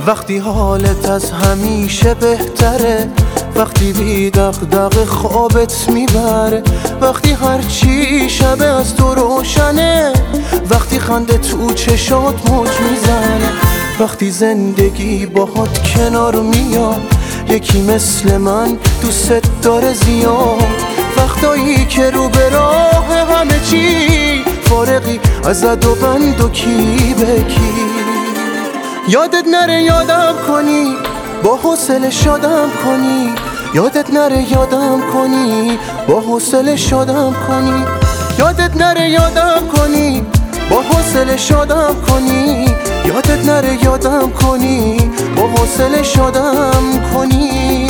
وقتی حالت از همیشه بهتره، وقتی بی دغدغه خوابت میبره، وقتی هرچی شبه از تو روشنه، وقتی خنده تو چشات موج میزنه، وقتی زندگی باهات کنار میاد، یکی مثل من دوست داره زیاد، وقتایی که رو به راه همه چی فارغی از اد و بند و کی به کی. یادت نره یادم کنی، با حوصله شادم کنی، یادت نره یادم کنی، با حوصله شادم کنی، یادت نره یادم کنی، با حوصله شادم کنی، یادت نره یادم کنی، با حوصله شادم کنی.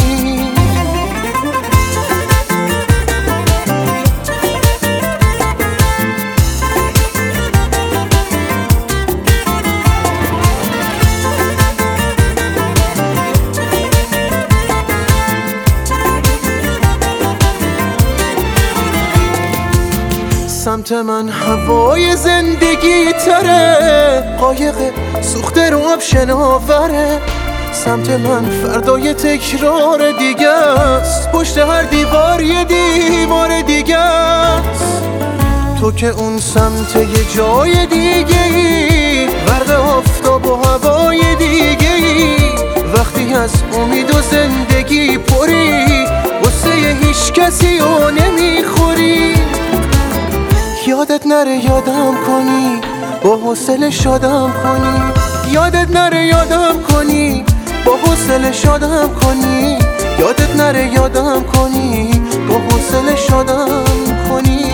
سمت من هوای زندگی تره، قایق سوخته رو آب شناوره، سمت من فردای تکرار دیگه است، پشت هر دیوار یه دیوار دیگه است. تو که اون سمت یه جای دیگه ای، برق آفتاب و هوای دیگه ای، وقتی از امید و زندگی پری، واسه هیچ کسی و نمیخوری. یادت نره یادم کنی، با حوصله شادم کنی، یادت نره یادم کنی، با حوصله شادم کنی، یادت نره یادم کنی، با حوصله شادم کنی.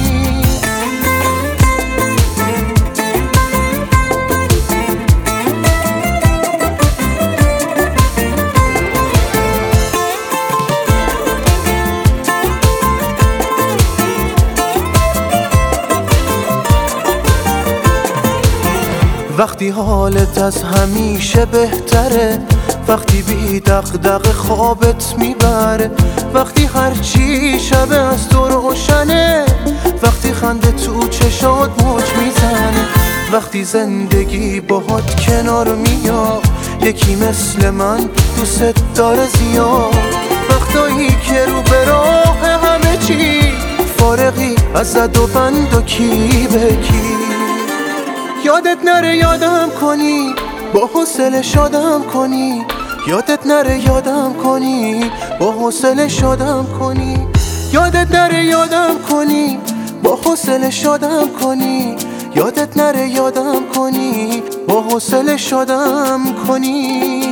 وقتی حالت از همیشه بهتره، وقتی بی دغدغه خوابت میبره، وقتی هرچی شبه از تو روشنه، وقتی خنده تو چشات موج میزنه، وقتی زندگی باهات کنار میاد، یکی مثل من دوست داره زیاد، وقتایی که رو به راه همه چی فارغی از اد و بند و کی به کی. یادت نره یادم کنی، با حوصله شادم کنی، یادت نره یادم کنی، با حوصله شادم کنی، یادت نره یادم کنی، با حوصله شادم کنی، یادت نره یادم کنی، با حوصله شادم کنی.